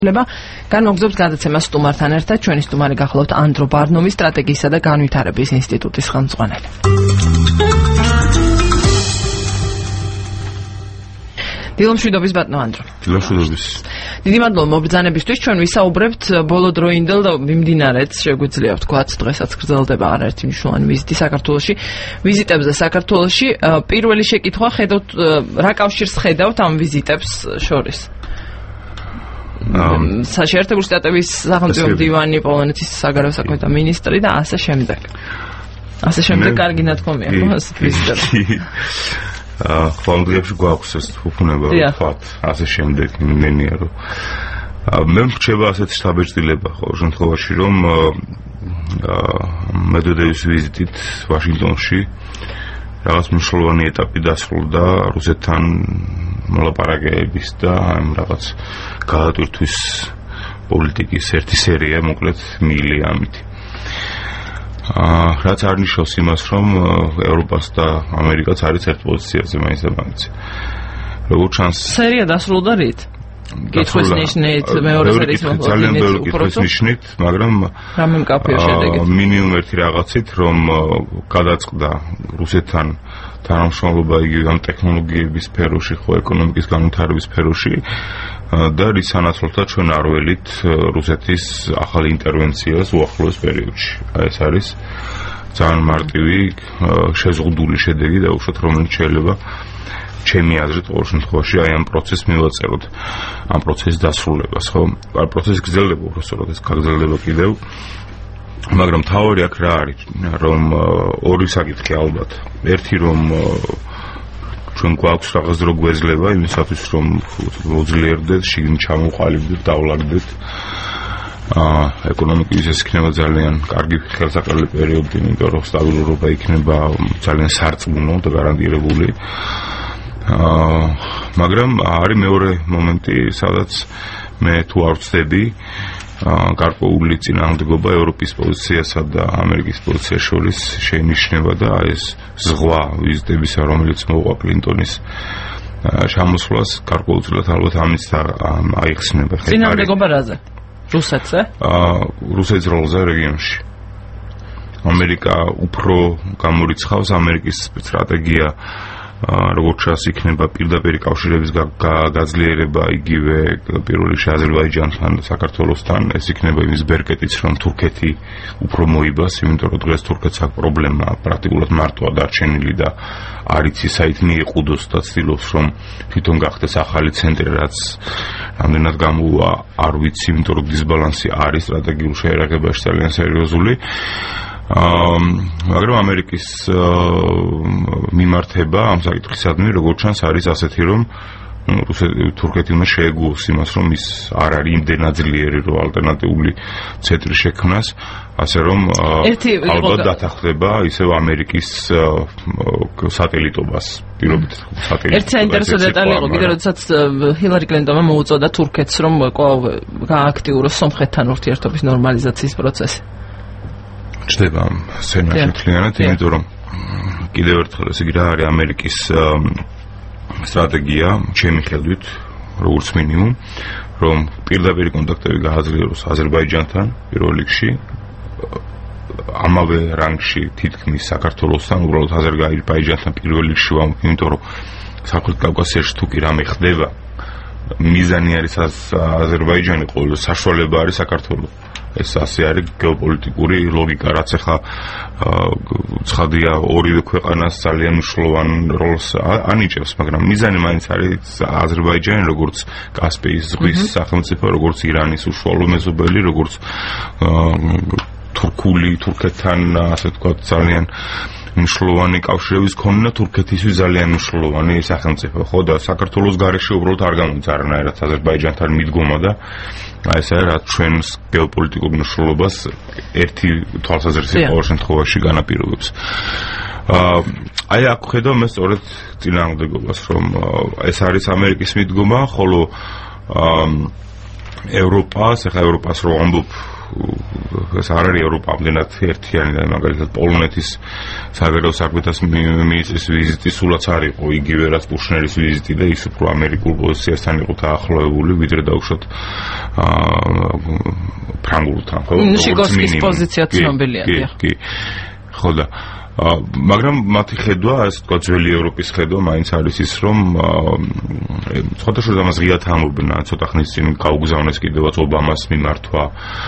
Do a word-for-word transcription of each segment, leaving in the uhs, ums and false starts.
ლება განმოგზაურს გადაცემას სტუმართან ერთად ჩვენი სტუმარი გახლავთ ანდრო ბარნომი სტრატეგიისა და განვითარების ინსტიტუტის ხელმძღვანელი. დილომშვიდობის ბატონო ანდრო. დილომშვიდობის. დიდი მადლობა მობრძანებისთვის. ჩვენ ვისაუბრებთ ბოლო დროინდელ და მიმდინარეთ, შეგვიძლია ვთქვათ, დღესაც გრძელდება არაერთი მნიშვნელოვანი ვიზიტი საქართველოში. ვიზიტებზე საქართველოში პირველი შეკითხვა ხედავთ რა კავშირს ხედავთ ამ ვიზიტებს შორის? საერთაშორისო შტატების სახელმწიფო მდივანი, პოლონეთის საგარეო საქმეთა მინისტრი და ასე შემდეგ. ასე შემდეგ კარგი ნათქვამია, ხო, ეს ვიზიტები. აა, ხვალდიებში გვაქვს ეს უფუნება, ვთქვათ, ასე შემდეგ იმენია, რომ მე მრჩება ასეთი შთაბეჭდილება, ხო, შემთხვევაში, რომ აა მედვედევის ვიზიტით ვაშინგტონში რაღაც მნიშვნელოვანი ეტაპი დასრულდა რუსეთთან მოლაპარაკებების და ამ რაღაც გაატვირთვის პოლიტიკის ერთი სერია, მოკლედ მიილია ამით. აა რაც არნიშნავს იმას, რომ ევროპას და ამერიკაც არის ერთ პოზიციაზე მაინც და მაინც. როგორც ჩანს, სერია დასრულდა რით? კითხვის ნიშნით, მეორე სერიის მოხდა ძალიან ბევრი კითხვის ნიშნით, მაგრამ რამე მკაფიო შედეგით. მინიმუმ ერთი რაღაცით, რომ გადაწყდა რუსეთთან თანამშრომლობა იგივე ამ ტექნოლოგიების სფეროში, ხო, ეკონომიკის განვითარების სფეროში და რის სანაცვლოდაც ჩვენ არ ველით რუსეთის ახალი ინტერვენციას უახლოეს პერიოდში. აი ეს არის ძალიან მარტივი შეზღუდული შედეგი და უშუალოდ რომელიც შეიძლება ჩემი აზრით ყოველ შემთხვევაში აი ამ პროცესს მივაწეროთ, ამ პროცესის დასრულებას, ხო? ამ პროცესი გრძელდება, უბრალოდ ეს გაგრძელდება კიდევ. მაგრამ თავი აქ რა არის, რომ ორი საკითხი ალბათ. ერთი რომ ჩვენ გვაქვს რაღაც დრო გვეძლება იმისათვის, რომ მოძლიერდეთ, შიგნით ჩამოყალიბდეთ, დავლაგდეთ. აა ეკონომიკის ეს იქნება ძალიან კარგი ხელსაყრელი პერიოდი, იმიტომ რომ სტაბილურობა იქნება ძალიან სარწმუნო და გარანტირებული. აა მაგრამ არის მეორე მომენტი, სადაც მე თუ არ ვწდები გარკვეული წინააღმდეგობა ევროპის პოზიციასა და ამერიკის პოზიციას შორის შეინიშნება და ეს ზღვა ვიზიტებისა, რომელიც მოუყვა კლინტონის ჩამოსვლას, გარკვეულწილად ალბათ ამით აიხსნება. წინააღმდეგობა რაზე? რუსეთზე? აა რუსეთის როლზე რეგიონში. ამერიკა უფრო გამორიცხავს ამერიკის სტრატეგია როგორც ჩანს იქნება პირდაპირ კავშირების გაძლიერება იგივე პირველ რიგში აზერბაიჯანთან და საქართველოსთან ეს იქნება იმის ბერკეტიც რომ თურქეთი უფრო მოიბას იმიტომ რომ დღეს თურქეთს აქვს პრობლემა პრაქტიკულად მარტოა დარჩენილი და არ იცი საით მიეყუდოს და ცდილობს რომ თვითონ გახდეს ახალი ცენტრი რაც რამდენად გამოვა არ ვიცი იმიტომ რომ დისბალანსი არის სტრატეგიულ შეერაგებაში ძალიან სერიოზული აა მაგრამ ამერიკის მიმართება ამ საკითხისადმი როგორც ჩანს არის ასეთი რომ თურქეთი უნდა შეეგუოს იმას რომ ის არ არის იმდენად ძლიერი რომ ალტერნატიული ცენტრი შექმნას ასე რომ ალბათ დათანხმდება ისევ ამერიკის სატელიტობას პირობით სატელიტ ერთი საინტერესო დეტალი იყო კიდე როდესაც ჰილარი კლინტონმა მოუწოდა თურქეთს რომ კვლავ გააქტიუროს სომხეთთან ურთიერთობის ნორმალიზაციის პროცესი ჩდება სცენარში მთლიანად, იმიტომ რომ კიდევ ერთხელ ეს იგი რა არის ამერიკის სტრატეგია, ჩემი ხედვით, როგორც მინიმუმ, რომ პირდაპირ კონტაქტები გააძლიეროს აზერბაიჯანთან პირველ რიგში, ამავე რანგში თითქმის საქართველოსთან, უბრალოდ აზერბაიჯანთან პირველ რიგში, იმიტომ რომ სამხრეთ კავკასიაში თუ კი რამე ხდება, მიზანი არის აზერბაიჯანი, ყოველ საშუალება არის საქართველოს. ეს ასე არის გეოპოლიტიკური ლოგიკა, რაც ახლა ცხადია ორივე ქვეყანას ძალიან მნიშვნელოვან როლს ანიჭებს, მაგრამ მიზანი მაინც არის აზერბაიჯანი, როგორც კასპიის ზღვის სახელმწიფო, როგორც ირანის უშუალო მეზობელი, როგორც თურქული, თურქეთთან, ასე ვთქვათ, ძალიან მნიშვნელოვანი კავშირების ქონა თურქეთისთვის ძალიან მნიშვნელოვანი სახელმწიფო, ხო და საქართველოს გარეშე უბრალოდ არ გამოდის არანაირად აზერბაიჯანთან მიდგომა და აი ეს არის რაც ჩვენს გეოპოლიტიკურ მნიშვნელობას ერთი თვალსაზრისით ყოველ შემთხვევაში განაპირობებს. აა აი აქ ხედავ მე სწორედ წინააღმდეგობას, რომ ეს არის ამერიკის მიდგომა, ხოლო აა ევროპას, ახლა ევროპას რო ამბობ ეს არ არის ევროპა ამდენად ერთიანი და მაგალითად პოლონეთის საგარეო საქმეთა მინისტრის ვიზიტი სულაც არ იყო იგივე რაც კუშნერის ვიზიტი და ის უფრო ამერიკულ პოზიციასთან იყო დაახლოებული ვიდრე დაუშვათ ფრანგულთან ხო შიგოვსკის პოზიცია ცნობილია დიახ კი ხო და მაგრამ მათი ხედვა ასე თქვა ძველი ევროპის ხედვა მაინც არის ის რომ სხვადასხვა ამას ღიად ამობენ ცოტა ხნის წინ გაუგზავნეს კიდევაც ობამას მიმართვა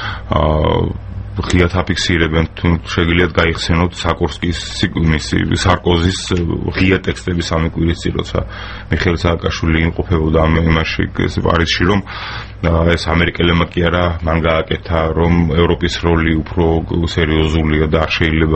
ღიად აფიქსირებენ თუ შეგიძლიათ გაიხსენოთ საკურსკის მისი სარკოზის ღია ტექსტები სამი კვირის წინ როცა მიხეილ სააკაშვილი იმყოფებოდა ამ იმაში პარიზში რომ ეს ამერიკელებმა კი არა მან გააკეთა რომ ევროპის როლი უფრო სერიოზულია და არ შეიძლება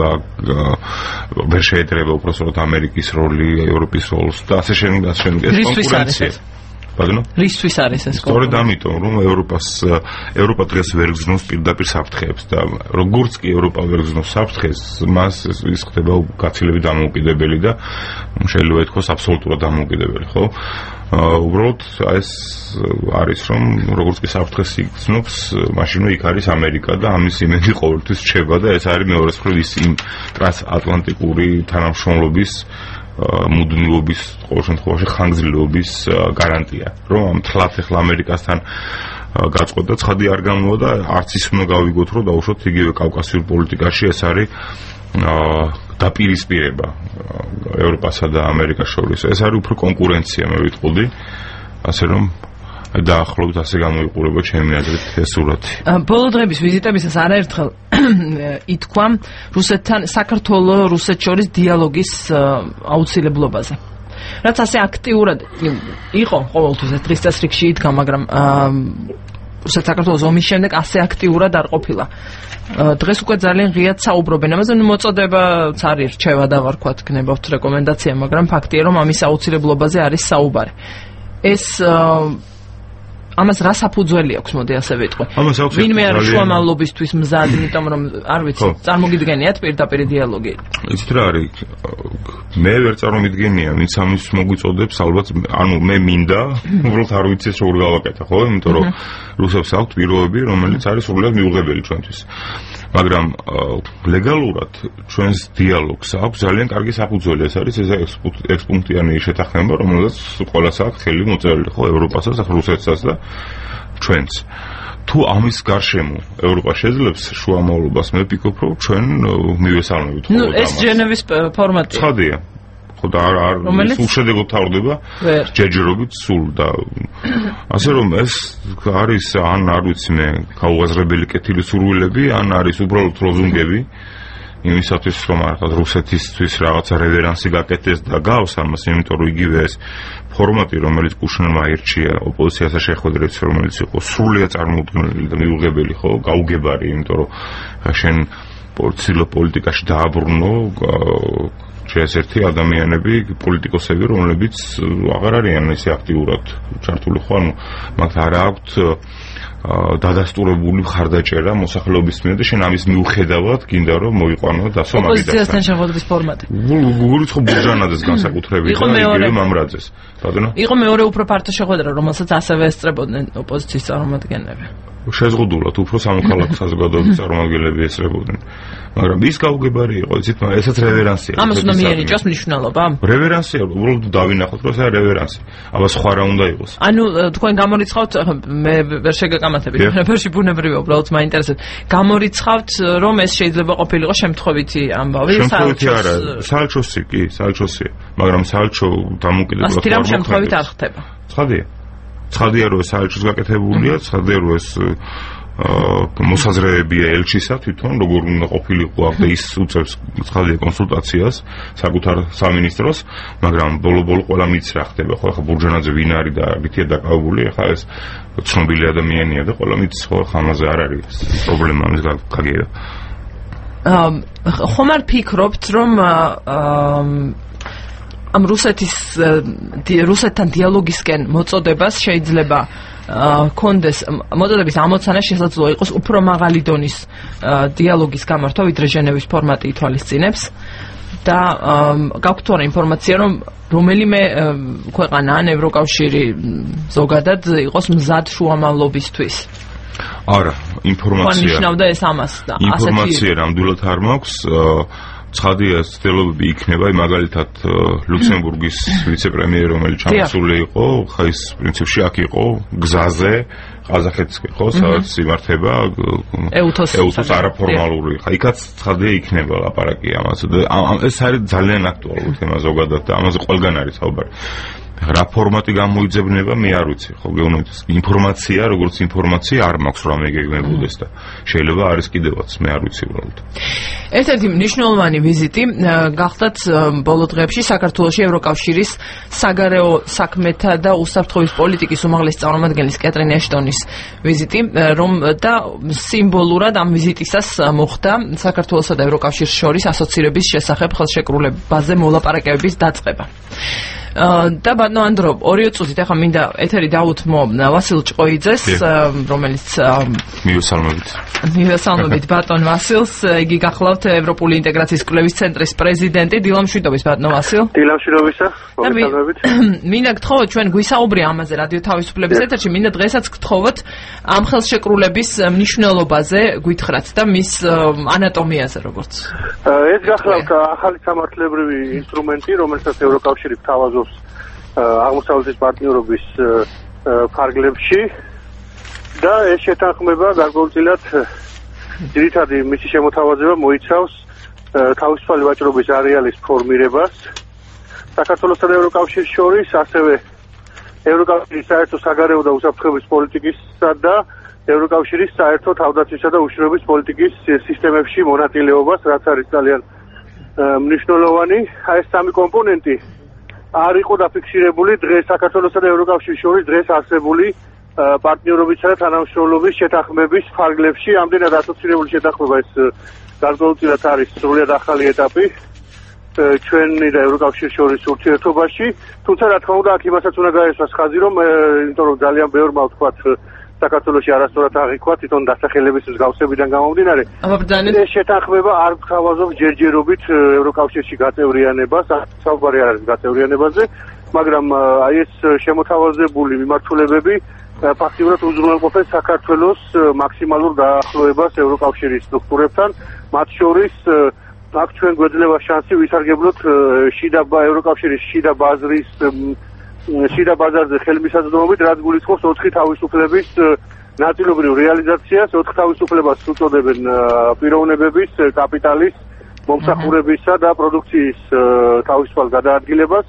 ვერ შეედრება უпроსოდ ამერიკის როლი ევროპის როლს და ასე შემდეგ ასე შემდეგ ეს კონკურენცია ბატონო რისთვის არის ეს კონკურენცია სწორედ ამიტომ რომ ევროპას ევროპა დღეს ვერ გზნობს პირდაპირ საფრთხეებს და როგორც კი ევროპა ვერ გზნობს საფრთხეს მას ის ხდება გაცილებით დამოუკიდებელი და შეიძლება ითქვას აბსოლუტურად დამოუკიდებელი ხო უბრალოდ ეს არის რომ როგორც კი საფრთხეს იგრძნობს მაშინვე იქ არის ამერიკა და ამის იმედი ყოველთვის რჩება და ეს არის მეორე მხრივ ის იმ ტრანსატლანტიკური თანამშრომლობის მუდმივობის ყოველ შემთხვევაში ხანგრძლივობის გარანტია რომ ამ თლათ ახლა ამერიკასთან გაწყოთ და ცხადი არ გამოვა და არც ის უნდა გავიგოთ რომ დაუშვათ იგივე კავკასიურ პოლიტიკაში ეს არის დაპირისპირება ევროპასა და ამერიკას შორის ეს არის უფრო კონკურენცია მე ვიტყოდი ასე რომ დაახლოებით ასე გამოიყურება ჩემი აზრით ეს სურათი. ბოლო დღების ვიზიტებისას არაერთხელ ითქვა რუსეთთან საქართველოს რუსეთს შორის დიალოგის აუცილებლობაზე. რაც ასე აქტიურად იყო ყოველთვის ეს დღის წესრიგში იდგა, მაგრამ რუსეთ-საქართველოს ომის შემდეგ ასე აქტიურად არ ყოფილა. დღეს უკვე ძალიან ღიად საუბრობენ ამაზე, ნუ მოწოდებაც არის რჩევა და ვარქვა თქნებავთ რეკომენდაცია, მაგრამ ფაქტია რომ ამის აუცილებლობაზე არის საუბარი. ეს ამას რა საფუძველი აქვს, მოდი ასე ვიტყვი. ვინმე არის შუამავლობისთვის მზად, იმიტომ რომ არ ვიცი, წარმოგიდგენიათ პირდაპირ დიალოგი. იცით რა არის? მე ვერ წარმომიდგენია, ვინც ამის მოგვიწოდებს, ალბათ ანუ მე მინდა, უბრალოდ არ ვიცი ეს როგორ გავაკეთე, ხო? იმიტომ რომ რუსებს აქვთ პირობები, რომელიც არის სრულიად მიუღებელი ჩვენთვის. მაგრამ ლეგალურად ჩვენს დიალოგს აქვს ძალიან კარგი საფუძველი, ეს არის ეს ექსპუნქტიანი შეთანხმება, რომელსაც ყველას აქვს ხელი მოწერილი, ხო, ევროპასაც, რუსეთსაც და ჩვენც. თუ ამის გარშემო ევროპა შეძლებს შუამავლობას, მე ვფიქრობ, რომ ჩვენ მივესალმებით ხოლმე. ნუ ეს ჟენევის ფორმატია. ცხადია. ხო და არ არ სულ შედეგად თავდება ჯერჯერობით სულ და ასე რომ ეს არის ან არ ვიცი მე გაუაზრებელი კეთილი სურვილები ან არის უბრალოდ ლოზუნგები იმისათვის რომ რაღაც რუსეთისთვის რაღაცა რევერანსი გაკეთდეს და გავს ამას იმიტომ რომ იგივე ეს ფორმატი რომელიც კუშნერმა აირჩია ოპოზიციასა შეხვედრებს რომელიც იყო სრულიად წარმოუდგენელი და მიუღებელი ხო გაუგებარი იმიტომ რომ შენ პოლიტიკაში დააბრუნო შეესერთი ადამიანები, პოლიტიკოსები, რომლებიც აღარ არიან ისე აქტიურად ჩართული ხო, ანუ მათ არ აქვთ დადასტურებული მხარდაჭერა მოსახლეობის მიერ და შენ ამის მიუხედავად გინდა რომ მოიყვანო დასო მაგიდასთან. ოპოზიციასთან შეხვედრის ფორმატი. გურიც ხო ბურჟანაძეს განსაკუთრებით და იგივე მამრაძეს. ბატონო? იყო მეორე უფრო ფართო შეხვედრა, რომელსაც ასევე ესწრებოდნენ ოპოზიციის წარმომადგენლები. შეზღუდულად უფრო სამოქალაქო საზოგადოების წარმომადგენლები ესწრებოდნენ. მაგრამ ის გაუგებარი იყო, იცით, ესაც რევერანსია. ამას უნდა მიენიჭოს მნიშვნელობა. რევერანსია, უბრალოდ დავინახოთ, რომ ეს არის რევერანსი. აბა სხვა რა უნდა იყოს. ანუ თქვენ გამორიცხავთ, მე ვერ შეგეკამათებით, რევერში ბუნებრივია, უბრალოდ მაინტერესებს. გამორიცხავთ, რომ ეს შეიძლება ყოფილიყო შემთხვევითი ამბავი, შემთხვევითი არა, საელჩოსი კი, საელჩოსია, მაგრამ საელჩო დამოუკიდებლად არ მოხდება. შემთხვევით არ ხდება. ცხადია. ცხადია რომ ეს საელჩოს გაკეთებულია, ცხადია რომ ეს მოსაზრებებია ელჩისა თვითონ როგორ უნდა ყოფილიყო აქ და ის უწევს ცხადია კონსულტაციას საკუთარ სამინისტროს, მაგრამ ბოლო-ბოლო ყველა მიც რა ხდება, ხო ახლა ბურჟანაძე ვინ არის და რითია დაკავებული, ახლა ეს ცნობილი ადამიანია და ყველა მიც ხო ხამაზე არ არის პრობლემა ამის გაგება. ხომ არ ფიქრობთ რომ ამ რუსეთის რუსეთთან დიალოგისკენ მოწოდებას შეიძლება კონდეს მოწოდების ამოცანა შესაძლოა იყოს უფრო მაღალი დონის დიალოგის გამართვა ვიდრე ჟენევის ფორმატი ითვალისწინებს და გაქვთ თუ არა ინფორმაცია რომ რომელიმე ქვეყანა ან ევროკავშირი ზოგადად იყოს მზად შუამავლობისთვის არა, ინფორმაცია. ნიშნავდა ეს ამას და ასეთი ინფორმაცია ნამდვილად არ მაქვს. ცხადია, ცდილობები იქნება, მაგალითად ლუქსემბურგის ვიცე-პრემიერი, რომელიც ჩამოსული იყო, ხა ის პრინციპში აქ იყო გზაზე, ყაზახეთს იყო, სადაც იმართება ეუთოს არაფორმალური. ხა იქაც ცხადია იქნება ლაპარაკი ამაზე. ეს არის ძალიან აქტუალური თემა ზოგადად და ამაზე ყველგან არის საუბარი. რა ფორმატი გამოიძებნება, მე არ ვიცი, ხო გეუბნებით. ინფორმაცია, როგორც ინფორმაცია არ მაქვს რომ ეგეგმებოდეს და შეიძლება არის კიდევაც, მე არ ვიცი უბრალოდ. ერთ-ერთი მნიშვნელოვანი ვიზიტი გახდათ ბოლო დღეებში საქართველოში ევროკავშირის საგარეო საქმეთა და უსაფრთხოების პოლიტიკის უმაღლესი წარმომადგენლის კეტრინ ეშტონის ვიზიტი, რომ და სიმბოლურად ამ ვიზიტისას მოხდა საქართველოსა და ევროკავშირს შორის ასოცირების შესახებ ხელშეკრულებაზე მოლაპარაკებების დაწყება. და ბატონო ანდრო, ორი წუთით ახლა მინდა ეთერი დაუთმო ვასილ ჭყოიძეს, რომელიც მივესალმებით. მივესალმებით ბატონ ვასილს, იგი გახლავთ ევროპული ინტეგრაციის კვლევის ცენტრის პრეზიდენტი. დილამშვიდობის ბატონო ვასილ. დილამშვიდობისა. მოგესალმებით. მინდა გთხოვოთ, ჩვენ გვისაუბრია ამაზე რადიო თავისუფლების ეთერში, მინდა დღესაც გთხოვოთ ამ ხელშეკრულების მნიშვნელობაზე გითხრათ და მის ანატომიაზე როგორც. ეს გახლავთ ახალი სამართლებრივი ინსტრუმენტი, რომელსაც ევროკავშირი თავაზობს აღმოსავლეთის პარტნიორობის ფარგლებში და ეს შეთანხმება გარკვეულწილად ძირითადი მისი შემოთავაზება მოიცავს თავისუფალი ვაჭრობის არეალის ფორმირებას საქართველოსა და ევროკავშირის შორის, ასევე ევროკავშირის საერთო საგარეო და უსაფრთხოების პოლიტიკისა და ევროკავშირის საერთო თავდაცვისა და უშიშროების პოლიტიკის სისტემებში მონაწილეობას, რაც არის ძალიან მნიშვნელოვანი. ეს სამი კომპონენტი არ იყო დაფიქსირებული დღეს საქართველოსა და ევროკავშირის შორის დღეს არსებული პარტნიორობისა და თანამშრომლობის შეთანხმების ფარგლებში. ამდენად ასოცირებული შეთანხმება ეს გარკვეულწილად არის სრულიად ახალი ეტაპი ჩვენი და ევროკავშირის შორის ურთიერთობაში. თუმცა რა თქმა უნდა, აქ იმასაც უნდა გაესვას ხაზი, რომ იმიტომ რომ ძალიან ბევრმა ვთქვათ საქართველოში არასწორად აღიქვა თვითონ დასახელების მსგავსებიდან გამომდინარე. ეს შეთანხმება არ გვთავაზობს ჯერჯერობით ევროკავშირში გაწევრიანებას, საუბარი არ არის გაწევრიანებაზე, მაგრამ აი ეს შემოთავაზებული მიმართულებები ფაქტიურად უზრუნველყოფენ საქართველოს მაქსიმალურ დაახლოებას ევროკავშირის სტრუქტურებთან, მათ შორის აქ ჩვენ გვეძლევა შანსი ვისარგებლოთ შიდა ევროკავშირის შიდა ბაზრის შიდა ბაზარზე ხელმისაწვდომობით, რაც გულისხმობს ოთხი თავისუფლების ნაწილობრივ რეალიზაციას, ოთხ თავისუფლებას უწოდებენ პიროვნებების, კაპიტალის, მომსახურებისა და პროდუქციის თავისუფალ გადაადგილებას,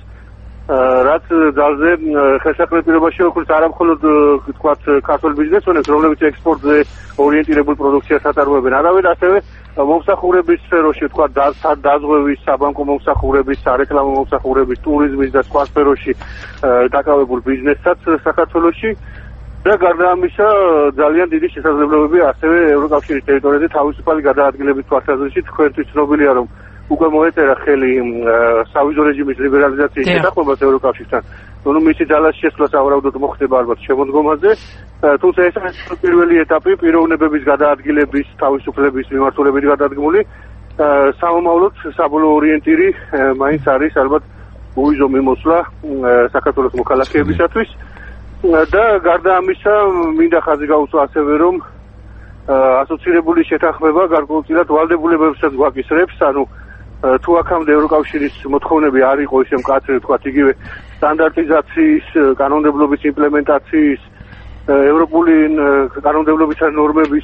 რაც ძალზე ხელსაყრელ პირობაში ოქროს არა მხოლოდ თქვათ ქართულ ბიზნესონებს, რომლებიც ექსპორტზე ორიენტირებულ პროდუქციას ატარებენ, არავინ ასევე მომსახურების სფეროში, თქვათ დაზღვევის, საბანკო მომსახურების, სარეკლამო მომსახურების, ტურიზმის და სხვა სფეროში დაკავებულ ბიზნესსაც საქართველოში და გარდა ამისა ძალიან დიდი შესაძლებლობები ასევე ევროკავშირის ტერიტორიაზე თავისუფალი გადაადგილების თვალსაზრისით. თქვენთვის ცნობილია, რომ უკვე მოეწერა ხელი სავიზო რეჟიმის ლიბერალიზაციის შეთანხმებას ევროკავშირთან. ნუ მისი ძალას შესვლა სავარაუდოდ მოხდება ალბათ შემოდგომაზე. თუმცა ეს არის პირველი ეტაპი პიროვნებების გადაადგილების თავისუფლების მიმართულებით გადადგმული. სამომავლოდ საბოლოო ორიენტირი მაინც არის ალბათ უვიზო მიმოსვლა საქართველოს მოქალაქეებისათვის და გარდა ამისა მინდა ხაზი გაუსვა ასევე, რომ ასოცირებული შეთანხმება გარკვეულწილად ვალდებულებებსაც გვაკისრებს, ანუ თუ აქამდე ევროკავშირის მოთხოვნები არ იყო ისე მკაცრი, თქვათ იგივე სტანდარტიზაციის, კანონმდებლობის იმპლემენტაციის, ევროპული კანონმდებლობისა და ნორმების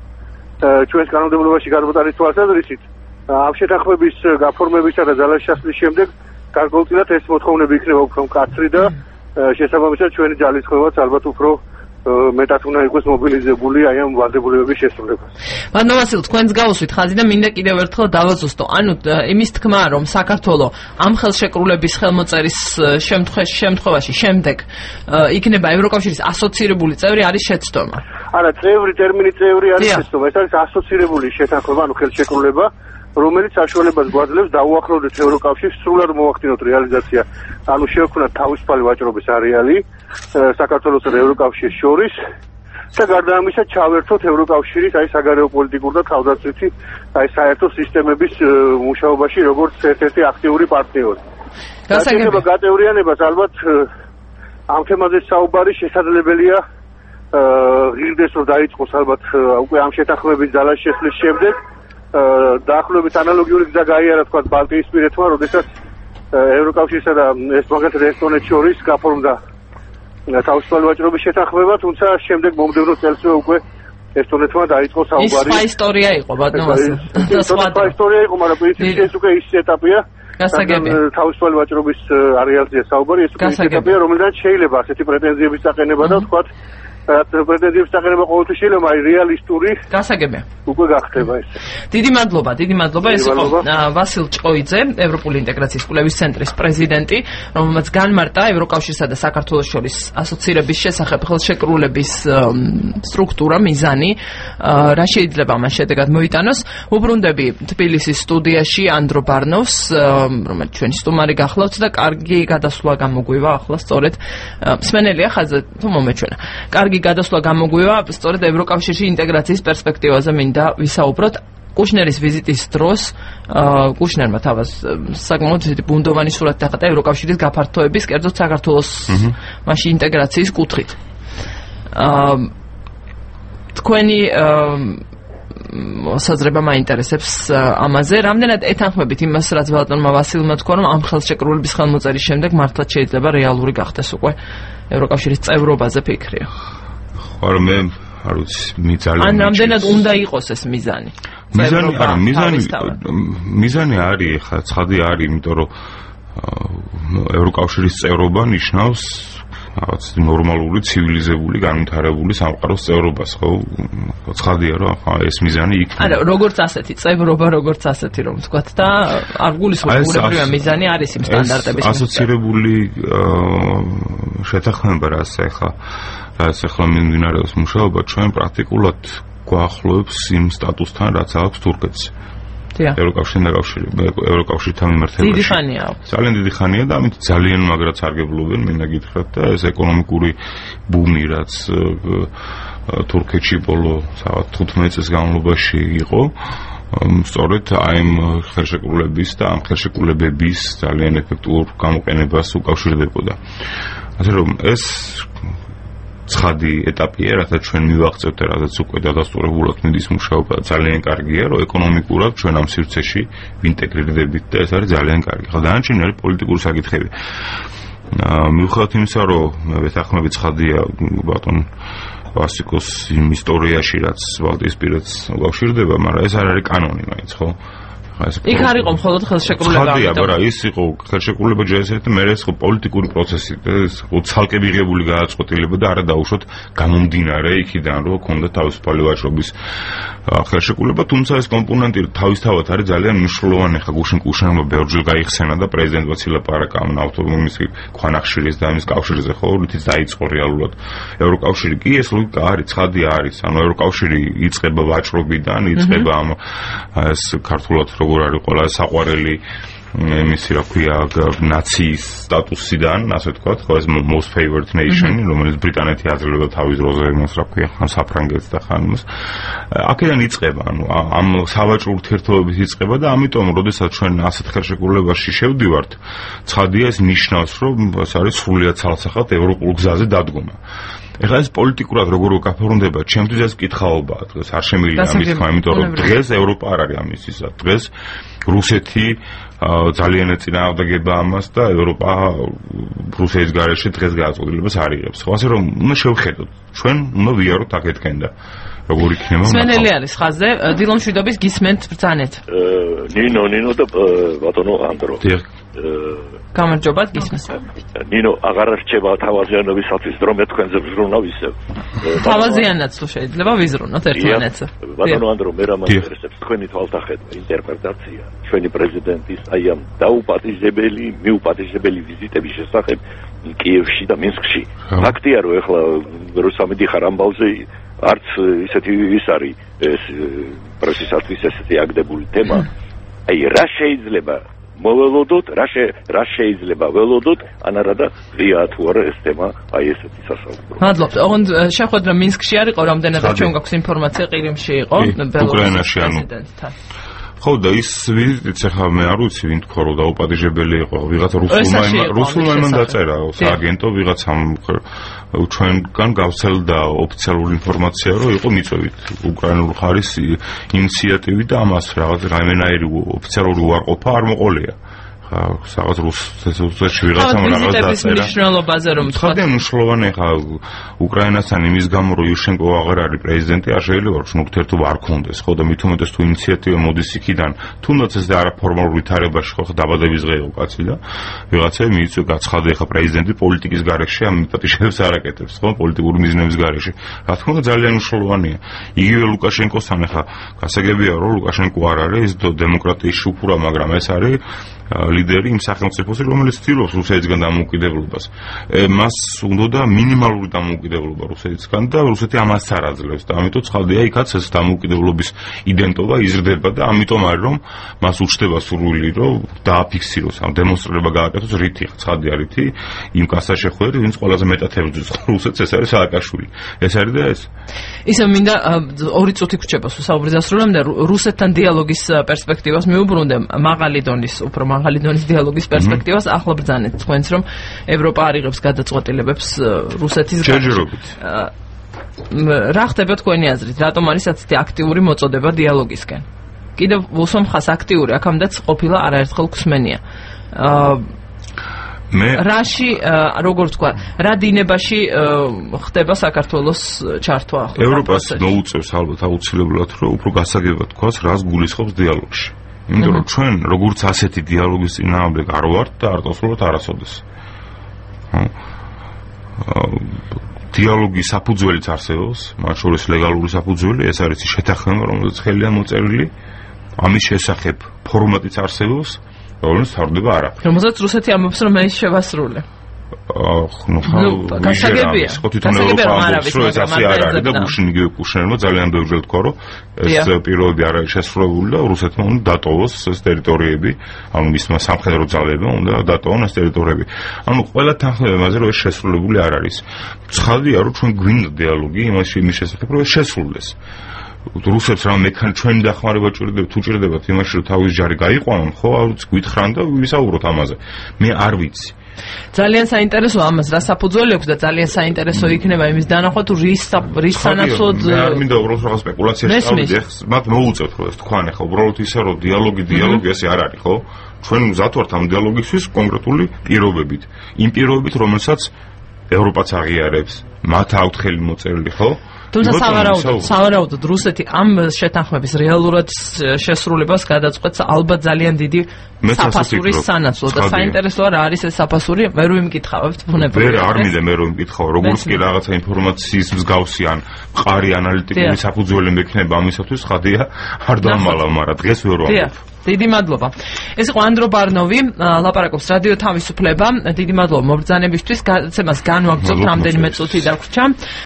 ჩვენს კანონმდებლობაში გადმოტანის თვალსაზრისით, ამ შეთანხმების გაფორმებისა და ძალაში ჩასვლის შემდეგ გარკვეულწილად ეს მოთხოვნები იქნება უფრო მკაცრი და შესაბამისად ჩვენი ძალისხმევაც ალბათ უფრო მეტად უნდა იყოს მობილიზებული აი ამ ვალდებულებების შესრულებას. ბატონო ვასილ, თქვენს გავუსვით ხაზი და მინდა კიდევ ერთხელ დავაზუსტო. ანუ იმის თქმა, რომ საქართველო ამ ხელშეკრულების ხელმოწერის შემთხვევაში შემდეგ იქნება ევროკავშირის ასოცირებული წევრი არის შეცდომა. არა, წევრი ტერმინი წევრი არის შეცდომა. ეს არის ასოცირებული შეთანხმება, ანუ ხელშეკრულება, რომელიც საშუალებას გვაძლევს დაუახლოვდეთ ევროკავშირს, სრულად მოვახდინოთ რეალიზაცია, ანუ შევქმნათ თავისუფალი ვაჭრობის არეალი საქართველოსა და ევროკავშირის შორის და გარდა ამისა ჩავერთოთ ევროკავშირის აი საგარეო პოლიტიკურ და თავდაცვითი აი საერთო სისტემების მუშაობაში როგორც ერთ-ერთი აქტიური პარტნიორი. გასაგებია გაწევრიანებას ალბათ ამ თემაზე საუბარი შესაძლებელია ღირდეს რომ დაიწყოს ალბათ უკვე ამ შეთანხმების ძალას შესვლის შემდეგ დაახლოებით ანალოგიური გზა გაიარა თქვა ბალტიისპირეთმა, როდესაც ევროკავშირსა და ეს მაგალითად ესტონეთს შორის გაფორმდა თავისუფალი ვაჭრობის შეთანხმება, თუმცა შემდეგ მომდევნო წელსვე უკვე ესტონეთმა დაიწყო საუბარი. ის სხვა ისტორია იყო, ბატონო Ვასილ. სხვა ისტორია იყო, მაგრამ პრინციპში ეს უკვე ის ეტაპია. გასაგებია. თავისუფალი ვაჭრობის არეალზეა საუბარი, ეს უკვე ის ეტაპია, რომელზეც შეიძლება ასეთი პრეტენზიების დაყენება და თქვა პრეტენზიების დაყენება ყოველთვის შეიძლება, აი რეალისტური. გასაგებია. უკვე გახდება ეს. დიდი მადლობა, დიდი მადლობა. ეს იყო ვასილ ჭყოიძე, ევროპული ინტეგრაციის კვლევის ცენტრის პრეზიდენტი, რომელმაც განმარტა ევროკავშირსა და საქართველოს შორის ასოცირების შესახებ ხელშეკრულების სტრუქტურა, მიზანი, რა შეიძლება მას შედეგად მოიტანოს. უბრუნდები თბილისის სტუდიაში ანდრო ბარნოვს, რომელიც ჩვენი სტუმარი გახლავთ და კარგი გადასვლა გამოგვივა ახლა სწორედ მსმენელია ხაზზე თუ მომეჩვენა. კარგი გადასვლა გამოგვივა სწორედ ევროკავშირში ინტეგრაციის პერსპექტივაზე მინდა ვისაუბროთ. კუშნერის ვიზიტის დროს კუშნერმა თავას საკმაოდ ბუნდოვანი სურათი დახატა ევროკავშირის გაფართოების, კერძოდ საქართველოს მასში ინტეგრაციის კუთხით. თქვენი საზრება მაინტერესებს ამაზე. რამდენად ეთანხმებით იმას, რაც ბატონმა ვასილმა თქვა, რომ ამ ხელშეკრულების ხელმოწერის შემდეგ მართლაც შეიძლება რეალური გახდეს უკვე ევროკავშირის წევრობაზე ფიქრია. ხო, მე არ ვიცი, მე ძალიან ან რამდენად უნდა იყოს ეს მიზანი? მიზანი არა, მიზანი მიზანი არის, ხა ცხადი არის, იმიტომ რომ ევროკავშირის წევრობა ნიშნავს რაღაც ნორმალური, ცივილიზებული, განვითარებული სამყაროს წევრობას, ხო? ცხადია, რომ ეს მიზანი იქნება. არა, როგორც ასეთი წევრობა, როგორც ასეთი რომ ვთქვათ და არ გულისხმობ უბრალოდ მიზანი არის იმ სტანდარტების. ასოცირებული შეთანხმება რაც ახლა რაც ახლა მიმდინარეობს მუშაობა, ჩვენ პრაქტიკულად გვაახლოებს იმ სტატუსთან, რაც აქვს თურქეთს. ევროკავშირთან დაკავშირებით, ევროკავშირთან მიმართებაში. დიდი ხანია. ძალიან დიდი ხანია და ამით ძალიან მაგრად სარგებლობენ, მინდა გითხრათ და ეს ეკონომიკური ბუმი, რაც თურქეთში ბოლო თხუთმეტ წელს განმავლობაში იყო, სწორედ აი ამ ხელშეკრულების და ამ ხელშეკრულებების ძალიან ეფექტურ გამოყენებას უკავშირდებოდა. ასე რომ ეს ცხადი ეტაპია, რათა ჩვენ მივაღწევთ და რადგან უკვე დადასტურებულად მიდის მუშაობა, ძალიან კარგია, რომ ეკონომიკურად ჩვენ ამ სივრცეში ვინტეგრირდებით და ეს არის ძალიან კარგი. ხა დანარჩენი არის პოლიტიკური საკითხები. მიუხედავად იმისა, რომ ეთანხმები ცხადია ბატონ ვასიკოს იმ ისტორიაში, რაც ბალტიისპირეთს უკავშირდება, მაგრამ ეს არ არის კანონი მაინც, ხო? იქ არ იყო მხოლოდ ხელშეკრულება. ხადია, მაგრამ ის იყო ხელშეკრულება ჯერჯერობით, მე ეს იყო პოლიტიკური პროცესი და ეს იყო ცალკე მიღებული გადაწყვეტილება და არა დაუშვათ გამომდინარე იქიდან, რომ ქონდა თავისუფალი ვაჭრობის ხელშეკრულება, თუმცა ეს კომპონენტი თავისთავად არის ძალიან მნიშვნელოვანი. ხა გუშინ კუშნერმა ბევრჯერ გაიხსენა და პრეზიდენტ ლაპარაკა ამ ავტონომიის ქვანახშირის და ამის კავშირზე, ხო, რითიც დაიწყო რეალურად ევროკავშირი. კი ეს ლოგიკა არის, ცხადია არის. ანუ ევროკავშირი იწყება ვაჭრობიდან, იწყება ამ ეს ქართულად როგორ არის ყველა საყვარელი იმისი რა ქვია ნაციის სტატუსიდან, ასე ვთქვათ, ხო ეს most favored nation, რომელიც ბრიტანეთი აძლევდა თავის დროზე იმას რა ქვია ხან საფრანგეთს და ხან იმას. აქედან იწყება, ანუ ამ სავაჭრო ურთიერთობებით იწყება და ამიტომ, როდესაც ჩვენ ასეთ ხელშეკრულებაში შევდივართ, ცხადია ეს ნიშნავს, რომ ეს არის სრულიად ცალსახად ევროპულ გზაზე დადგომა. ეხლა ეს პოლიტიკურად როგორ გაფორმდება, ჩემთვის ეს კითხაობაა, დღეს არ შემიძლია ამის თქმა, იმიტომ რომ დღეს ევროპა არ არის ამის ისა. დღეს რუსეთი ძალიან ეწინააღმდეგება ამას და ევროპა რუსეთის გარეშე დღეს გადაწყვეტილებას არ იღებს. ხო, ასე რომ უნდა შევხედოთ. ჩვენ უნდა ვიაროთ აქეთკენ და როგორ იქნება. სმენელი არის ხაზზე, დილონ შვიდობის გისმენთ ბრძანეთ. ნინო, ნინო და ბატონო ანდრო. გამარჯობათ გისმენთ. ნინო, აღარ რჩება თავაზიანობისათვის რომ მე თქვენზე ვზრუნავ ისევ. თავაზიანაც თუ შეიძლება ვიზრუნოთ ერთმანეთზე. ბატონო ანდრო, მე რა მაინტერესებს თქვენი თვალსაჩინო ინტერპრეტაცია ჩვენი პრეზიდენტის აი ამ დაუპატიჟებელი, მიუპატიჟებელი ვიზიტების შესახებ კიევში და მინსკში. ფაქტია რომ ეხლა რუსამი დიხარ ამბავზე არც ისეთი ის არის ეს პრესისათვის ესეთი აგდებული თემა. აი რა შეიძლება მოველოდოთ, რა რა შეიძლება ველოდოთ, ან არა და ღია თუ არა ეს თემა აი ესეთი სასაუბრო. მადლობთ. ოღონდ შეხვედრა მინსკში არ იყო, რამდენადაც ჩვენ გვაქვს ინფორმაცია ყირიმში იყო უკრაინაში ანუ ხო და ის ვიზიტიც ახლა მე არ ვიცი ვინ თქვა რომ დაუპატიჟებელი იყო ვიღაცა რუსულმა რუსულმა დაწერა სააგენტო ვიღაცამ ჩვენგან გავცელდა ოფიციალური ინფორმაცია რომ იყო მიწვევით უკრაინული ხარის ინიციატივით და ამას რაღაც რაიმენაირი ოფიციალური უარყოფა არ მოყოლია რაღაც რუსეთში ვიღაცამ რაღაც დაწერა. მნიშვნელობაზე რომ თქვა. ხა მნიშვნელოვანი ხა უკრაინასთან იმის გამო რომ იუშენკო აღარ არის პრეზიდენტი, არ შეიძლება რომ ურთიერთობა არ ქონდეს, ხო და მით უმეტეს თუ ინიციატივა მოდის იქიდან, თუნდაც ეს და არაფორმალურ ვითარებაში ხო დაბადების დღე იყო კაცი და ვიღაცები მიიწვია გაცხადე ხა პრეზიდენტი პოლიტიკის გარეშე ამ მიპატიშებს არაკეთებს, ხო პოლიტიკური მიზნების გარეშე. რა თქმა უნდა ძალიან მნიშვნელოვანია. იგივე ლუკაშენკოსთან ხა გასაგებია რომ ლუკაშენკო არ არის ეს დემოკრატიის შუქურა, მაგრამ ეს არის ლიდერი იმ სახელმწიფოს, რომელიც ცდილობს რუსეთისგან დამოუკიდებლობას. მას უნდა მინიმალური დამოუკიდებლობა რუსეთისგან და რუსეთი ამას არ აძლევს და ამიტომ ცხადია იქაც ეს დამოუკიდებლობის იდენტობა იზრდება და ამიტომ არის რომ მას უჩნდება სურვილი რომ დააფიქსიროს ამ დემონსტრირება გააკეთოს რითი ცხადია რითი იმ კასას შეხვედრით ვინც ყველაზე მეტად ებრძვის რუსეთს ეს არის სააკაშვილი. ეს არის და ეს. ისე მინდა ორი წუთი გრჩება საუბრის დასრულებამდე რუსეთთან დიალოგის პერსპექტივას მიუბრუნდე მაღალი დონის უფრო მაღალი დონის დიალოგის პერსპექტივას ახლა ბრძანეთ თქვენს რომ ევროპა არიღებს გადაწყვეტილებებს რუსეთის ჯერჯერობით. რა ხდება თქვენი აზრით? რატომ არის ასეთი აქტიური მოწოდება დიალოგისკენ? კიდევ უსვამ ხას აქტიური, აქამდეც ყოფილა არაერთხელ გსმენია. მე რაში როგორ თქვა, რა დინებაში ხდება საქართველოს ჩართვა ახლა? ევროპას მოუწევს ალბათ აუცილებლად რომ უფრო გასაგებად თქვას, რას გულისხმობს დიალოგში. იმიტომ რომ ჩვენ როგორც ასეთი დიალოგის წინააღმდეგ არ ვართ და არ დავსრულოთ არასოდეს. დიალოგის საფუძველიც არსებობს, მათ შორის ლეგალური საფუძველი, ეს არის შეთანხმება, რომელიც ხელია მოწერილი, ამის შესახებ ფორმატიც არსებობს, რომელიც თარდება არაფერი. რომელსაც რუსეთი ამბობს, რომ ეს შევასრულე. ну გასაგებია. ხო თვითონ ევროპა ამბობს, რომ ეს ასე არ არის და გუშინ იგივე კუშნერმა ძალიან ბევრჯერ თქვა, რომ ეს პირობები არ არის შესრულებული და რუსეთმა უნდა დატოვოს ეს ტერიტორიები, ანუ მისმა სამხედრო ძალებმა უნდა დატოვონ ეს ტერიტორიები. ანუ ყველა თანხმდება იმაზე, რომ ეს შესრულებული არ არის. ცხადია, რომ ჩვენ გვინდა დიალოგი იმაში იმის შესახებ, რომ ეს შესრულდეს. რუსებს რა მექან ჩვენი დახმარება ჭირდება თუ ჭირდებათ იმაში რომ თავის ჯარი გაიყვანონ, ხო, არც გვითხრან და ვისაუბროთ ამაზე. მე არ ვიცი. ძალიან საინტერესო ამას რა საფუძველი აქვს და ძალიან საინტერესო იქნება იმის დანახვა თუ რის რის სანაცვლოდ მე არ მინდა უბრალოდ რაღაც სპეკულაციაში წავიდე მათ მოუწევთ რომ ეს თქვენ ახლა უბრალოდ ისე რომ დიალოგი დიალოგი ესე არ არის ხო ჩვენ მზად ვართ ამ დიალოგისთვის კონკრეტული პირობებით იმ პირობებით რომელსაც ევროპაც აღიარებს მათ აქვთ ხელი მოწერილი ხო თუმცა სავარაუდოდ სავარაუდოდ რუსეთი ამ შეთანხმების რეალურად შესრულებას გადაწყვეტს ალბათ ძალიან დიდი საფასურის სანაცვლოდ და საინტერესოა რა არის ეს საფასური ვერ ვიმკითხავებთ ბუნებრივად ვერ არ მინდა მე რომ ვიმკითხავ როგორც კი რაღაცა ინფორმაციის მსგავსი ან მყარი ანალიტიკური საფუძველი მექნება ამისათვის ხადია არ დამალავ მაგრამ დღეს ვერ ვამბობ დიდი მადლობა. ეს იყო ანდრო ბარნოვი, ლაპარაკობს რადიო თავისუფლება. დიდი მადლობა მობრძანებისთვის. გადაცემას განვაგრძობთ რამდენიმე წუთი დაგვრჩა.